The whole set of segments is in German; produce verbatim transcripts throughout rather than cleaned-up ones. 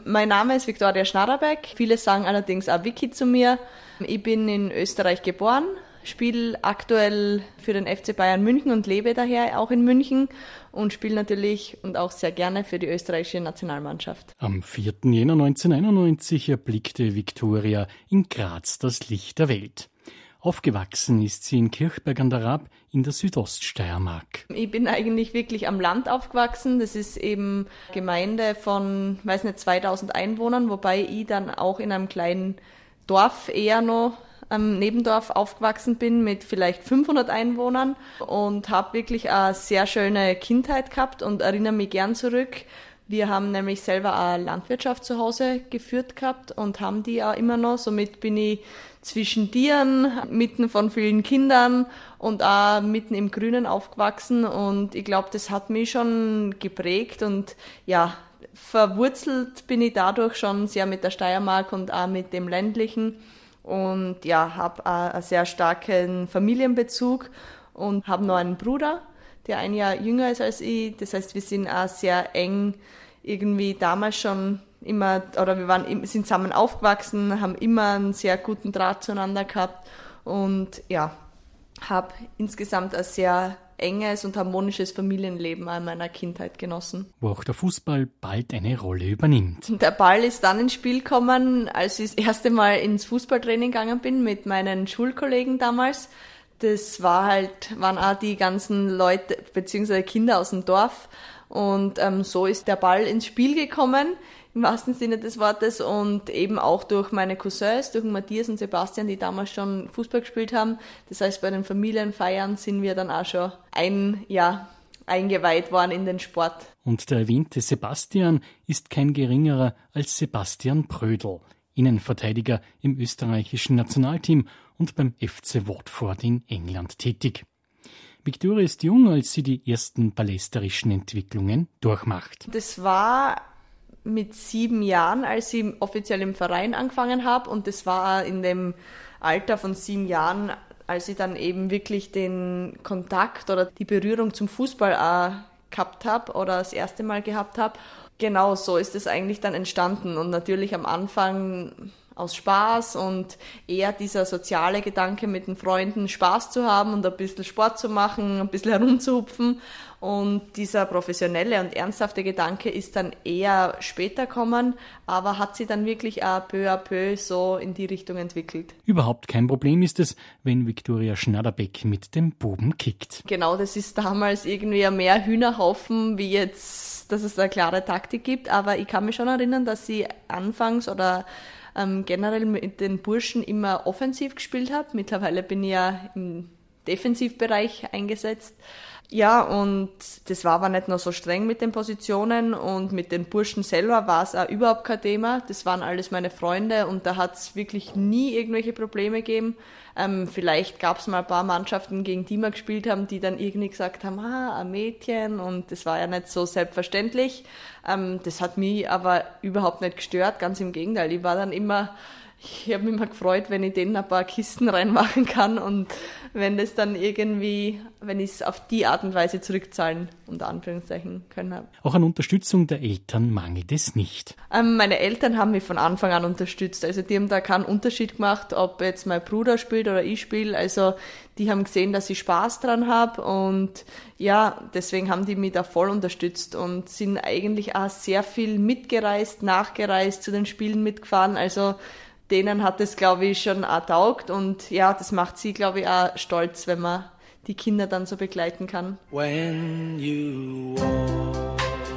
Mein Name ist Viktoria Schnarrbeck. Viele sagen allerdings auch Vicky zu mir. Ich bin in Österreich geboren, spiele aktuell für den F C Bayern München und lebe daher auch in München und spiele natürlich und auch sehr gerne für die österreichische Nationalmannschaft. Am vierten Jänner neunzehnhunderteinundneunzig erblickte Viktoria in Graz das Licht der Welt. Aufgewachsen ist sie in Kirchberg an der Raab in der Südoststeiermark. Ich bin eigentlich wirklich am Land aufgewachsen. Das ist eben eine Gemeinde von, weiß nicht, zweitausend Einwohnern, wobei ich dann auch in einem kleinen Dorf eher noch am Nebendorf aufgewachsen bin mit vielleicht fünfhundert Einwohnern und habe wirklich eine sehr schöne Kindheit gehabt und erinnere mich gern zurück. Wir haben nämlich selber eine Landwirtschaft zu Hause geführt gehabt und haben die auch immer noch. Somit bin ich zwischen Tieren, mitten von vielen Kindern und auch mitten im Grünen aufgewachsen. Und ich glaube, das hat mich schon geprägt und ja, verwurzelt bin ich dadurch schon sehr mit der Steiermark und auch mit dem Ländlichen. Und ja, habe einen sehr starken Familienbezug und habe noch einen Bruder, der ein Jahr jünger ist als ich. Das heißt, wir sind auch sehr eng irgendwie damals schon immer, oder wir waren, sind zusammen aufgewachsen, haben immer einen sehr guten Draht zueinander gehabt und ja, habe insgesamt ein sehr enges und harmonisches Familienleben in meiner Kindheit genossen. Wo auch der Fußball bald eine Rolle übernimmt. Der Ball ist dann ins Spiel gekommen, als ich das erste Mal ins Fußballtraining gegangen bin mit meinen Schulkollegen damals. Das war halt, waren auch die ganzen Leute bzw. Kinder aus dem Dorf und ähm, so ist der Ball ins Spiel gekommen, im wahrsten Sinne des Wortes und eben auch durch meine Cousins, durch Matthias und Sebastian, die damals schon Fußball gespielt haben. Das heißt, bei den Familienfeiern sind wir dann auch schon ein Jahr eingeweiht worden in den Sport. Und der erwähnte Sebastian ist kein geringerer als Sebastian Prödl, Innenverteidiger im österreichischen Nationalteam und beim F C Watford in England tätig. Viktoria ist jung, als sie die ersten balliesterischen Entwicklungen durchmacht. Das war mit sieben Jahren, als ich offiziell im Verein angefangen habe und das war in dem Alter von sieben Jahren, als ich dann eben wirklich den Kontakt oder die Berührung zum Fußball auch gehabt habe oder das erste Mal gehabt habe. Genau so ist es eigentlich dann entstanden und natürlich am Anfang aus Spaß und eher dieser soziale Gedanke mit den Freunden Spaß zu haben und ein bisschen Sport zu machen, ein bisschen herumzuhupfen und dieser professionelle und ernsthafte Gedanke ist dann eher später gekommen, aber hat sich dann wirklich auch peu à peu so in die Richtung entwickelt. Überhaupt kein Problem ist es, wenn Viktoria Schnarrbeck mit dem Buben kickt. Genau, das ist damals irgendwie ein mehr Hühnerhaufen, wie jetzt, dass es eine klare Taktik gibt, aber ich kann mich schon erinnern, dass sie anfangs oder ähm, generell mit den Burschen immer offensiv gespielt habe. Mittlerweile bin ich ja im Defensivbereich eingesetzt. Ja, und das war aber nicht nur so streng mit den Positionen und mit den Burschen selber war es auch überhaupt kein Thema. Das waren alles meine Freunde und da hat es wirklich nie irgendwelche Probleme gegeben. Ähm, vielleicht gab es mal ein paar Mannschaften, gegen die wir gespielt haben, die dann irgendwie gesagt haben, ah, ein Mädchen und das war ja nicht so selbstverständlich. Ähm, das hat mich aber überhaupt nicht gestört, ganz im Gegenteil. Ich war dann immer... Ich habe mich immer gefreut, wenn ich denen ein paar Kisten reinmachen kann und wenn das dann irgendwie, wenn ich es auf die Art und Weise zurückzahlen, unter Anführungszeichen, können habe. Auch an Unterstützung der Eltern mangelt es nicht. Ähm, meine Eltern haben mich von Anfang an unterstützt. Also die haben da keinen Unterschied gemacht, ob jetzt mein Bruder spielt oder ich spiele. Also die haben gesehen, dass ich Spaß dran habe und ja, deswegen haben die mich da voll unterstützt und sind eigentlich auch sehr viel mitgereist, nachgereist, zu den Spielen mitgefahren. Also denen hat es, glaube ich, schon auch taugt und ja, das macht sie, glaube ich, auch stolz, wenn man die Kinder dann so begleiten kann. When you walk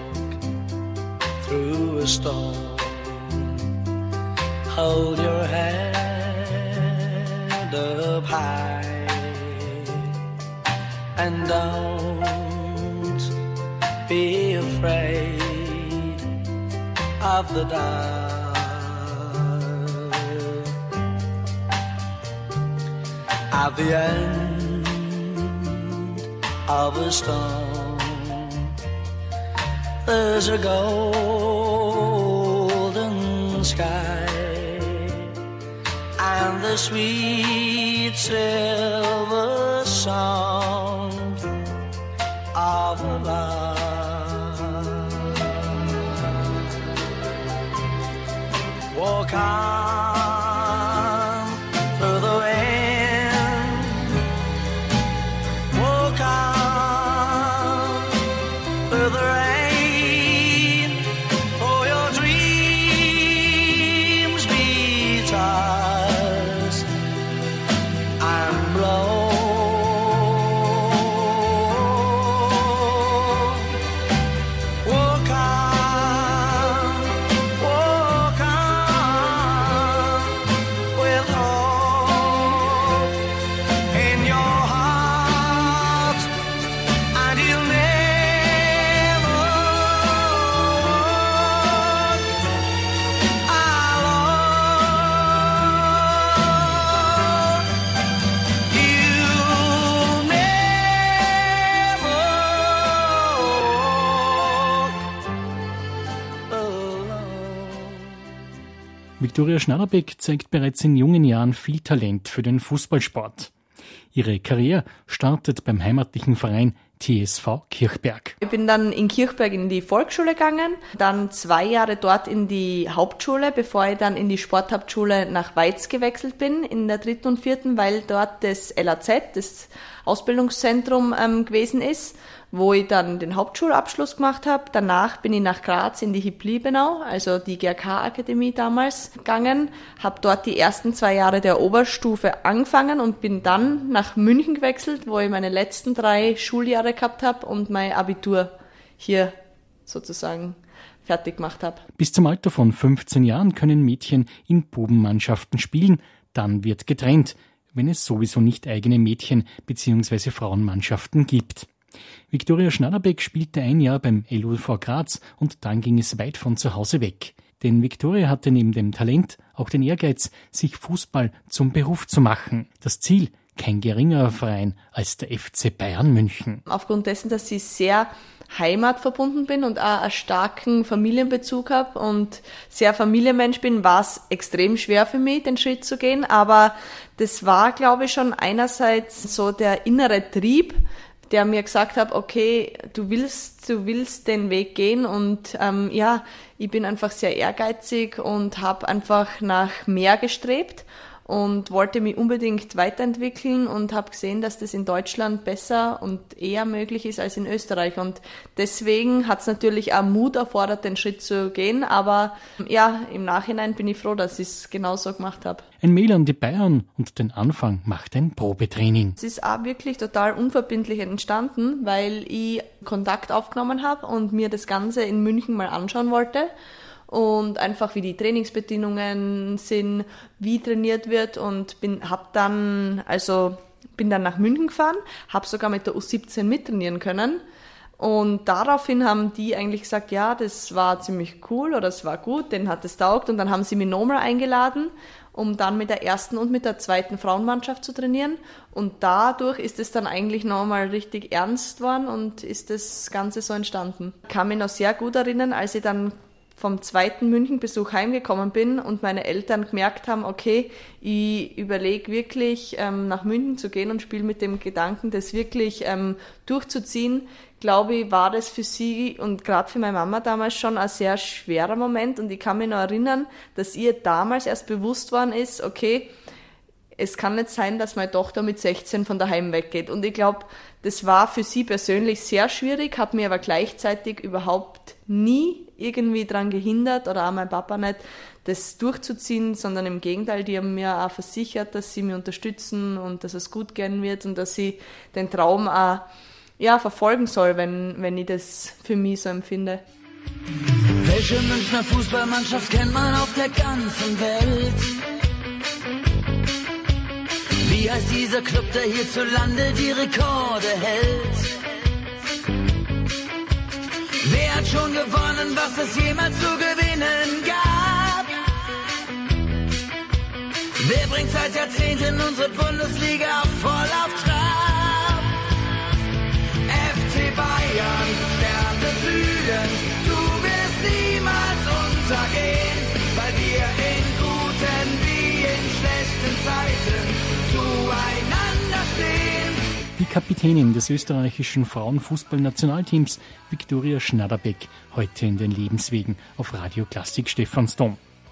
through a storm, hold your head up high and don't be afraid of the dark. At the end of a storm, there's a golden sky and the sweet silver sound of love. walk on through the wind, walk on through the rain, for your dreams be tossed and blown. Viktoria Schnaderbeck zeigt bereits in jungen Jahren viel Talent für den Fußballsport. Ihre Karriere startet beim heimatlichen Verein T S V Kirchberg. Ich bin dann in Kirchberg in die Volksschule gegangen, dann zwei Jahre dort in die Hauptschule, bevor ich dann in die Sporthauptschule nach Weiz gewechselt bin, in der dritten und vierten, weil dort das L A Z, das Ausbildungszentrum, ähm, gewesen ist, wo ich dann den Hauptschulabschluss gemacht habe. Danach bin ich nach Graz in die H I P Liebenau, also die G R K-Akademie damals, gegangen, habe dort die ersten zwei Jahre der Oberstufe angefangen und bin dann nach München gewechselt, wo ich meine letzten drei Schuljahre gehabt habe und mein Abitur hier sozusagen fertig gemacht habe. Bis zum Alter von fünfzehn Jahren können Mädchen in Bubenmannschaften spielen, dann wird getrennt, wenn es sowieso nicht eigene Mädchen- bzw. Frauenmannschaften gibt. Viktoria Schnaderbeck spielte ein Jahr beim L O V Graz und dann ging es weit von zu Hause weg. Denn Viktoria hatte neben dem Talent auch den Ehrgeiz, sich Fußball zum Beruf zu machen. Das Ziel, kein geringerer Verein als der F C Bayern München. Aufgrund dessen, dass ich sehr heimatverbunden bin und auch einen starken Familienbezug habe und sehr Familienmensch bin, war es extrem schwer für mich, den Schritt zu gehen. Aber das war, glaube ich, schon einerseits so der innere Trieb, der mir gesagt hat, okay, du willst, du willst den Weg gehen und ähm, ja, ich bin einfach sehr ehrgeizig und habe einfach nach mehr gestrebt und wollte mich unbedingt weiterentwickeln und habe gesehen, dass das in Deutschland besser und eher möglich ist als in Österreich. Und deswegen hat es natürlich auch Mut erfordert, den Schritt zu gehen. Aber ja, im Nachhinein bin ich froh, dass ich es genauso gemacht habe. Ein Mail an die Bayern und den Anfang macht ein Probetraining. Es ist auch wirklich total unverbindlich entstanden, weil ich Kontakt aufgenommen habe und mir das Ganze in München mal anschauen wollte. Und einfach wie die Trainingsbedingungen sind, wie trainiert wird und bin hab dann also bin dann nach München gefahren, habe sogar mit der U siebzehn mittrainieren können und daraufhin haben die eigentlich gesagt, ja, das war ziemlich cool oder es war gut, denen hat es taugt und dann haben sie mich nochmal eingeladen, um dann mit der ersten und mit der zweiten Frauenmannschaft zu trainieren und dadurch ist es dann eigentlich nochmal richtig ernst geworden und ist das Ganze so entstanden. Ich kann mich noch sehr gut erinnern, als ich dann vom zweiten Münchenbesuch heimgekommen bin und meine Eltern gemerkt haben, okay, ich überlege wirklich ähm, nach München zu gehen und spiele mit dem Gedanken, das wirklich ähm, durchzuziehen, glaube ich, war das für sie und gerade für meine Mama damals schon ein sehr schwerer Moment und ich kann mich noch erinnern, dass ihr damals erst bewusst worden ist, okay, es kann nicht sein, dass meine Tochter mit sechzehn von daheim weggeht. Und ich glaube, das war für sie persönlich sehr schwierig, hat mir aber gleichzeitig überhaupt nie irgendwie daran gehindert oder auch mein Papa nicht, das durchzuziehen, sondern im Gegenteil, die haben mir auch versichert, dass sie mich unterstützen und dass es gut gehen wird und dass ich den Traum auch ja, verfolgen soll, wenn, wenn ich das für mich so empfinde. Welche Münchner Fußballmannschaft kennt man auf der ganzen Welt? Wie heißt dieser Club, der hierzulande die Rekorde hält? Wer hat schon gewonnen, was es jemals zu gewinnen gab? Wer bringt seit Jahrzehnten unsere Bundesliga voll auf Trab? F C Bayern, Sterne Süden, du wirst niemals untergehen, weil wir in guten wie in schlechten Zeiten zueinander stehen. Die Kapitänin des österreichischen Frauenfußballnationalteams, Viktoria Schnaderbeck, heute in den Lebenswegen auf Radio Klassik Stephansdom.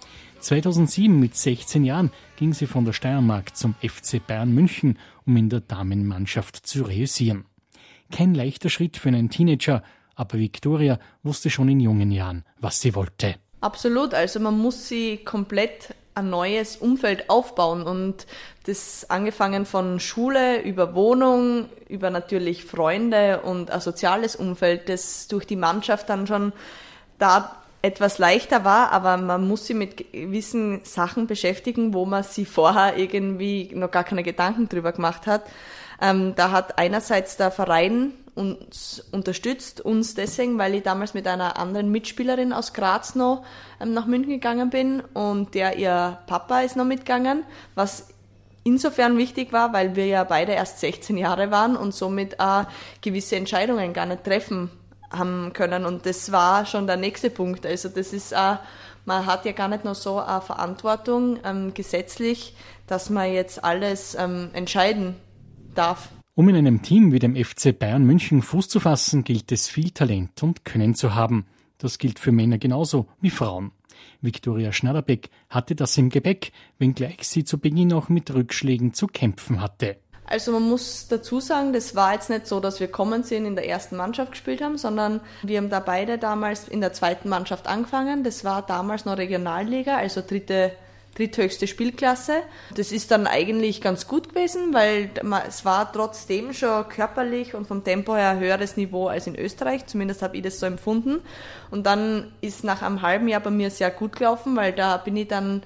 zweitausendsieben mit sechzehn Jahren ging sie von der Steiermark zum F C Bayern München, um in der Damenmannschaft zu reüssieren. Kein leichter Schritt für einen Teenager, aber Viktoria wusste schon in jungen Jahren, was sie wollte. Absolut, also man muss sie komplett ein neues Umfeld aufbauen und das angefangen von Schule über Wohnung, über natürlich Freunde und ein soziales Umfeld, das durch die Mannschaft dann schon da etwas leichter war, aber man muss sie mit gewissen Sachen beschäftigen, wo man sie vorher irgendwie noch gar keine Gedanken drüber gemacht hat. Ähm, da hat einerseits der Verein uns unterstützt, uns deswegen, weil ich damals mit einer anderen Mitspielerin aus Graz noch ähm, nach München gegangen bin und der ihr Papa ist noch mitgegangen, was insofern wichtig war, weil wir ja beide erst sechzehn Jahre waren und somit auch gewisse Entscheidungen gar nicht treffen haben können und das war schon der nächste Punkt. Also das ist auch, man hat ja gar nicht noch so eine Verantwortung ähm, gesetzlich, dass man jetzt alles ähm, entscheiden darf. Um in einem Team wie dem F C Bayern München Fuß zu fassen, gilt es, viel Talent und Können zu haben. Das gilt für Männer genauso wie Frauen. Viktoria Schnaderbeck hatte das im Gepäck, wenngleich sie zu Beginn auch mit Rückschlägen zu kämpfen hatte. Also man muss dazu sagen, das war jetzt nicht so, dass wir kommen sind, in der ersten Mannschaft gespielt haben, sondern wir haben da beide damals in der zweiten Mannschaft angefangen. Das war damals noch Regionalliga, also dritte dritthöchste Spielklasse. Das ist dann eigentlich ganz gut gewesen, weil es war trotzdem schon körperlich und vom Tempo her ein höheres Niveau als in Österreich, zumindest habe ich das so empfunden. Und dann ist nach einem halben Jahr bei mir sehr gut gelaufen, weil da bin ich dann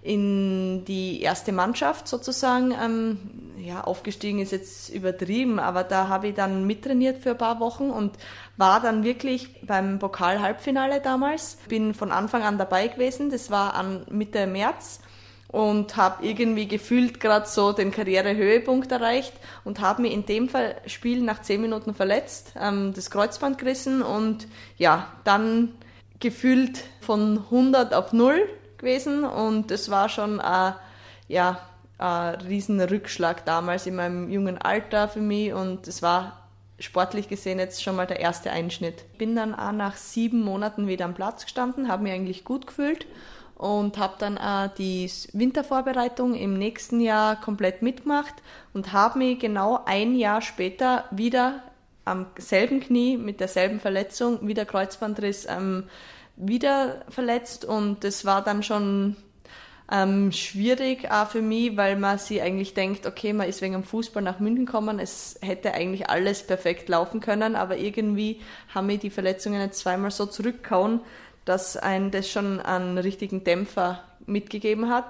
in die erste Mannschaft sozusagen, ähm, ja, aufgestiegen ist jetzt übertrieben, aber da habe ich dann mittrainiert für ein paar Wochen und war dann wirklich beim Pokal-Halbfinale damals. Bin von Anfang an dabei gewesen, das war an Mitte März und habe irgendwie gefühlt gerade so den Karrierehöhepunkt erreicht und habe mich in dem Spiel nach zehn Minuten verletzt, ähm, das Kreuzband gerissen und ja, dann gefühlt von hundert auf null gewesen und es war schon ein, ja, ein riesen Rückschlag damals in meinem jungen Alter für mich und es war sportlich gesehen jetzt schon mal der erste Einschnitt. Bin dann auch nach sieben Monaten wieder am Platz gestanden, habe mich eigentlich gut gefühlt und habe dann auch die Wintervorbereitung im nächsten Jahr komplett mitgemacht und habe mich genau ein Jahr später wieder am selben Knie mit derselben Verletzung, wieder Kreuzbandriss, ähm, wieder verletzt und das war dann schon ähm, schwierig auch für mich, weil man sich eigentlich denkt, okay, man ist wegen dem Fußball nach München gekommen, es hätte eigentlich alles perfekt laufen können, aber irgendwie haben mich die Verletzungen jetzt zweimal so zurückgehauen, dass ein das schon einen richtigen Dämpfer mitgegeben hat.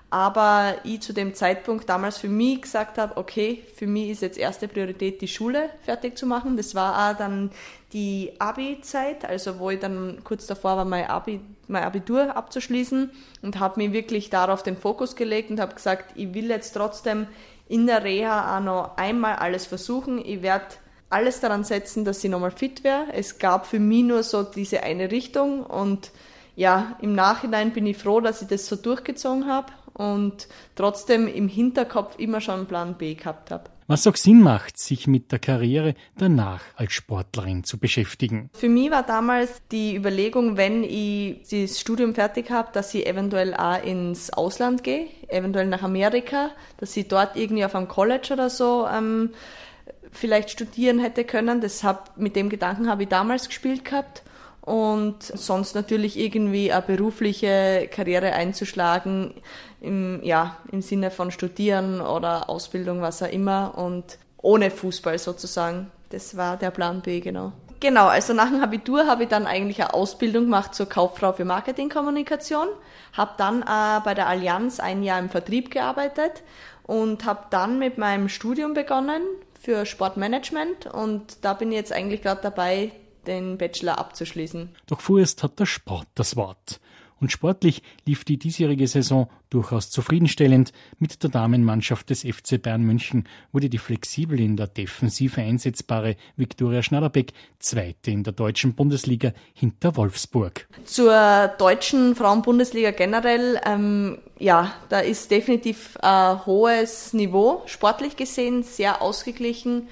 Aber ich zu dem Zeitpunkt damals für mich gesagt habe, okay, für mich ist jetzt erste Priorität, die Schule fertig zu machen. Das war auch dann die Abi-Zeit, also wo ich dann kurz davor war, mein, Abi, mein Abitur abzuschließen und habe mir wirklich darauf den Fokus gelegt und habe gesagt, ich will jetzt trotzdem in der Reha auch noch einmal alles versuchen. Ich werde alles daran setzen, dass ich nochmal fit wäre. Es gab für mich nur so diese eine Richtung und ja, im Nachhinein bin ich froh, dass ich das so durchgezogen habe und trotzdem im Hinterkopf immer schon einen Plan B gehabt habe. Was auch Sinn macht, sich mit der Karriere danach als Sportlerin zu beschäftigen. Für mich war damals die Überlegung, wenn ich das Studium fertig habe, dass ich eventuell auch ins Ausland gehe, eventuell nach Amerika, dass ich dort irgendwie auf einem College oder so ähm, vielleicht studieren hätte können. Das hab, mit dem Gedanken habe ich damals gespielt gehabt. Und sonst natürlich irgendwie eine berufliche Karriere einzuschlagen, im, ja, im Sinne von Studieren oder Ausbildung, was auch immer, und ohne Fußball sozusagen. Das war der Plan B, genau. Genau, also nach dem Abitur habe ich dann eigentlich eine Ausbildung gemacht zur Kauffrau für Marketingkommunikation, habe dann äh, bei der Allianz ein Jahr im Vertrieb gearbeitet und habe dann mit meinem Studium begonnen für Sportmanagement und da bin ich jetzt eigentlich gerade dabei, den Bachelor abzuschließen. Doch vorerst hat der Sport das Wort. Und sportlich lief die diesjährige Saison durchaus zufriedenstellend. Mit der Damenmannschaft des F C Bayern München wurde die flexibel in der Defensive einsetzbare Viktoria Schnaderbeck Zweite in der deutschen Bundesliga hinter Wolfsburg. Zur deutschen Frauenbundesliga generell, ähm, ja, da ist definitiv ein hohes Niveau, sportlich gesehen, sehr ausgeglichen.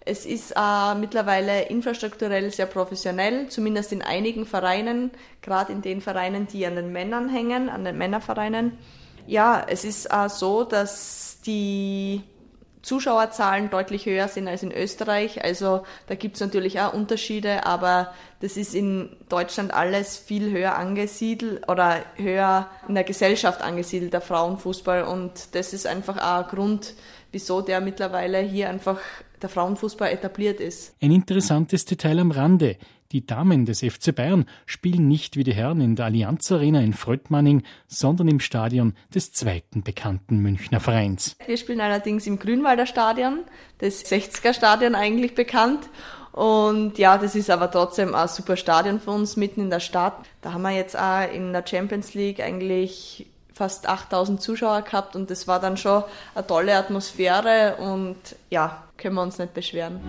Es ist äh, mittlerweile infrastrukturell sehr professionell, zumindest in einigen Vereinen, gerade in den Vereinen, die an den Männern hängen, an den Männervereinen. Ja, es ist äh, so, dass die Zuschauerzahlen deutlich höher sind als in Österreich. Also da gibt es natürlich auch Unterschiede, aber das ist in Deutschland alles viel höher angesiedelt oder höher in der Gesellschaft angesiedelt, der Frauenfußball. Und das ist einfach auch ein Grund, wieso der mittlerweile hier einfach der Frauenfußball etabliert ist. Ein interessantes Detail am Rande. Die Damen des F C Bayern spielen nicht wie die Herren in der Allianz Arena in Fröttmanning, sondern im Stadion des zweiten bekannten Münchner Vereins. Wir spielen allerdings im Grünwalder Stadion, das sechziger Stadion eigentlich bekannt. Und ja, das ist aber trotzdem ein super Stadion für uns, mitten in der Stadt. Da haben wir jetzt auch in der Champions League eigentlich fast achttausend Zuschauer gehabt und das war dann schon eine tolle Atmosphäre und ja, können wir uns nicht beschweren.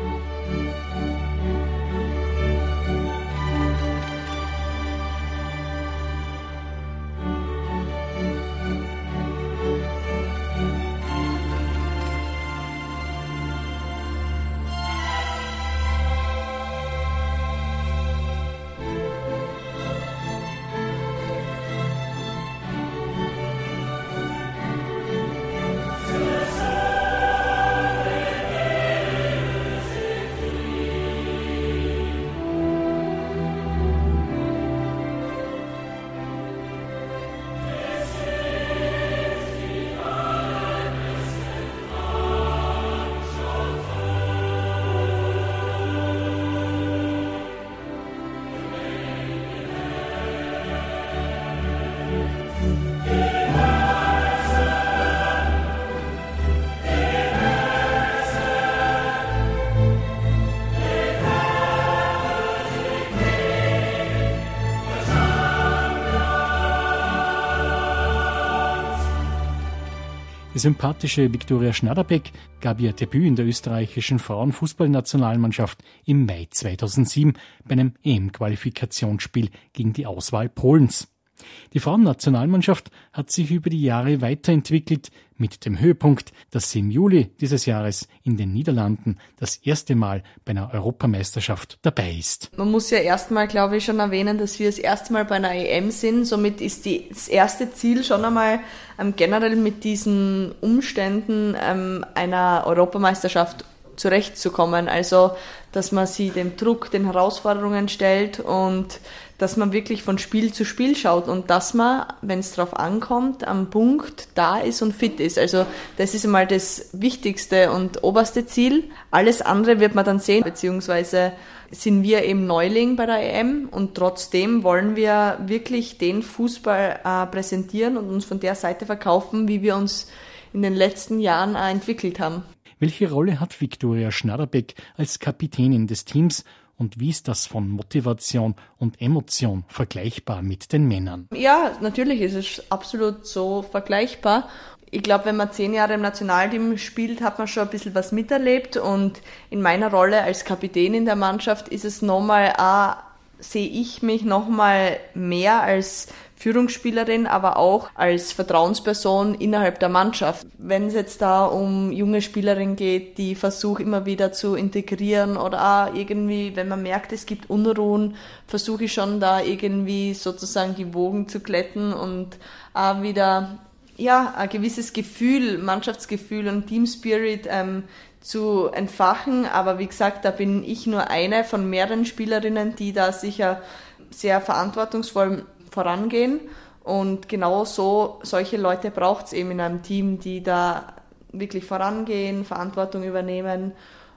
Die sympathische Viktoria Schneiderbeck gab ihr Debüt in der österreichischen Frauenfußballnationalmannschaft im Mai zweitausendsieben bei einem E M-Qualifikationsspiel gegen die Auswahl Polens. Die Frauennationalmannschaft hat sich über die Jahre weiterentwickelt, mit dem Höhepunkt, dass sie im Juli dieses Jahres in den Niederlanden das erste Mal bei einer Europameisterschaft dabei ist. Man muss ja erstmal, glaube ich, schon erwähnen, dass wir das erste Mal bei einer E M sind. Somit ist die, das erste Ziel schon einmal ähm, generell mit diesen Umständen ähm, einer Europameisterschaft zurechtzukommen. Also, dass man sie dem Druck, den Herausforderungen stellt und dass man wirklich von Spiel zu Spiel schaut und dass man, wenn es drauf ankommt, am Punkt da ist und fit ist. Also das ist einmal das wichtigste und oberste Ziel. Alles andere wird man dann sehen, beziehungsweise sind wir eben Neuling bei der E M und trotzdem wollen wir wirklich den Fußball äh, präsentieren und uns von der Seite verkaufen, wie wir uns in den letzten Jahren äh, entwickelt haben. Welche Rolle hat Viktoria Schneiderbeck als Kapitänin des Teams? Und wie ist das von Motivation und Emotion vergleichbar mit den Männern? Ja, natürlich ist es absolut so vergleichbar. Ich glaube, wenn man zehn Jahre im Nationalteam spielt, hat man schon ein bisschen was miterlebt. Und in meiner Rolle als Kapitänin der Mannschaft ist es nochmal, auch, sehe ich mich nochmal mehr als Führungsspielerin, aber auch als Vertrauensperson innerhalb der Mannschaft. Wenn es jetzt da um junge Spielerinnen geht, die versuche immer wieder zu integrieren oder auch irgendwie, wenn man merkt, es gibt Unruhen, versuche ich schon da irgendwie sozusagen die Wogen zu glätten und auch wieder ja ein gewisses Gefühl, Mannschaftsgefühl und Teamspirit ähm, zu entfachen. Aber wie gesagt, da bin ich nur eine von mehreren Spielerinnen, die da sicher sehr verantwortungsvoll vorangehen und genau so solche Leute braucht es eben in einem Team, die da wirklich vorangehen, Verantwortung übernehmen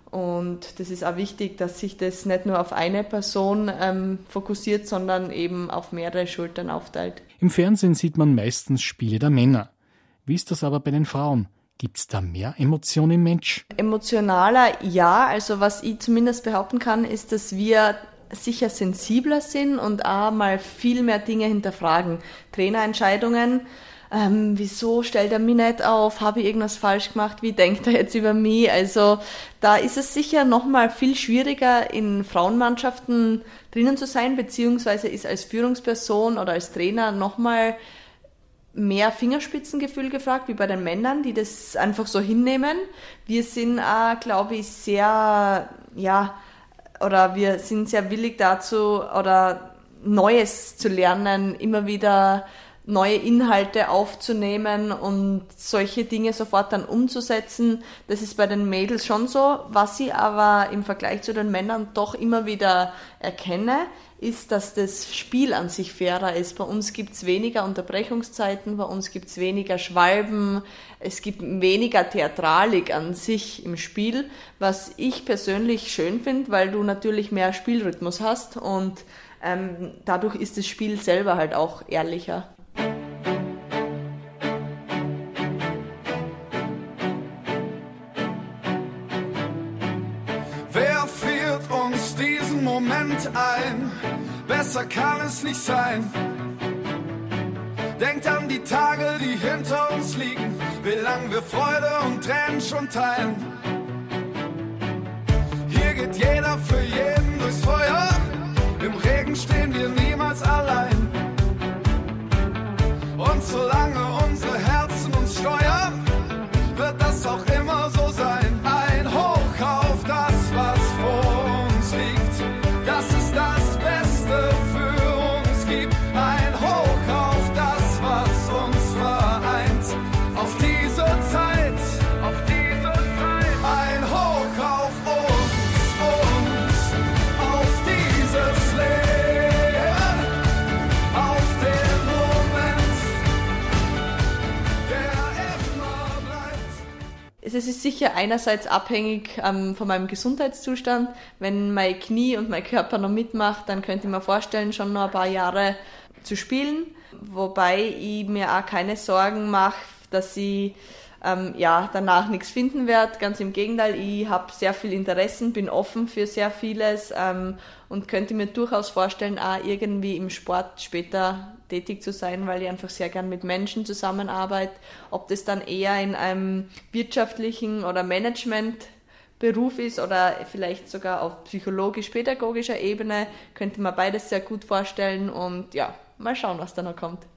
und das ist auch wichtig, dass sich das nicht nur auf eine Person ähm, fokussiert, sondern eben auf mehrere Schultern aufteilt. Im Fernsehen sieht man meistens Spiele der Männer. Wie ist das aber bei den Frauen? Gibt es da mehr Emotionen im Mensch? Emotionaler, ja. Also was ich zumindest behaupten kann, ist, dass wir sicher sensibler sind und auch mal viel mehr Dinge hinterfragen. Trainerentscheidungen, ähm, wieso stellt er mich nicht auf, habe ich irgendwas falsch gemacht, wie denkt er jetzt über mich? Also da ist es sicher nochmal viel schwieriger, in Frauenmannschaften drinnen zu sein, beziehungsweise ist als Führungsperson oder als Trainer nochmal mehr Fingerspitzengefühl gefragt, wie bei den Männern, die das einfach so hinnehmen. Wir sind auch, glaube ich, sehr, ja, oder wir sind sehr willig dazu, oder Neues zu lernen, immer wieder neue Inhalte aufzunehmen und solche Dinge sofort dann umzusetzen. Das ist bei den Mädels schon so. Was ich aber im Vergleich zu den Männern doch immer wieder erkenne, ist, dass das Spiel an sich fairer ist. Bei uns gibt's weniger Unterbrechungszeiten, bei uns gibt's weniger Schwalben, es gibt weniger Theatralik an sich im Spiel, was ich persönlich schön finde, weil du natürlich mehr Spielrhythmus hast und ähm, dadurch ist das Spiel selber halt auch ehrlicher. Wer friert uns diesen Moment ein? Besser kann es nicht sein. Denkt an die Tage, die hinter uns liegen, wie lang wir Freude und Tränen schon teilen. Hier geht jeder für jeden durchs Feuer, im Regen stehen wir niemals allein. Und solange unsere Herzen uns steuern, wird das auch immer so sein. Ein Hoch auf das, was vor uns liegt, das ist das Beste für uns gibt. Ein Hoch auf das, was uns vereint, auf diese Zeit, auf diese Zeit. Ein Hoch auf uns, uns, auf dieses Leben, auf den Moment, der immer bleibt. Es ist sicher einerseits abhängig ähm, von meinem Gesundheitszustand. Wenn mein Knie und mein Körper noch mitmacht, dann könnte ich mir vorstellen, schon noch ein paar Jahre zu spielen. Wobei ich mir auch keine Sorgen mache, dass ich ähm, ja, danach nichts finden werde. Ganz im Gegenteil, ich habe sehr viel Interessen, bin offen für sehr vieles ähm, und könnte mir durchaus vorstellen, auch irgendwie im Sport später tätig zu sein, weil ich einfach sehr gern mit Menschen zusammenarbeite. Ob das dann eher in einem wirtschaftlichen oder Managementberuf ist oder vielleicht sogar auf psychologisch-pädagogischer Ebene, könnte man beides sehr gut vorstellen und ja, mal schauen, was da noch kommt.